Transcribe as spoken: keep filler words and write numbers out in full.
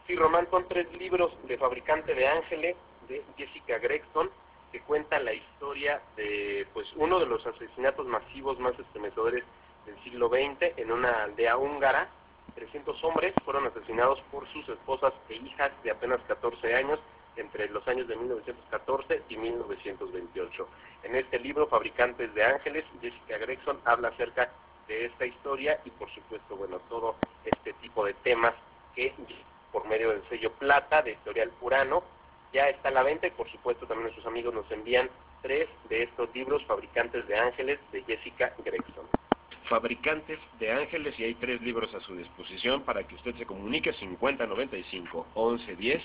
Sí, Román, son tres libros de Fabricante de Ángeles, de Jessica Gregson, que cuenta la historia de pues uno de los asesinatos masivos más estremecedores del siglo veinte en una aldea húngara. trescientos hombres fueron asesinados por sus esposas e hijas de apenas catorce años entre los años de mil novecientos catorce y mil novecientos veintiocho. En este libro, Fabricantes de Ángeles, Jessica Gregson habla acerca de esta historia y por supuesto, bueno, todo este tipo de temas que por medio del sello Plata de Editorial Urano ya está a la venta y por supuesto también nuestros amigos nos envían tres de estos libros, Fabricantes de Ángeles, de Jessica Gregson. Fabricantes de Ángeles, y hay tres libros a su disposición para que usted se comunique: cincuenta noventa y cinco once diez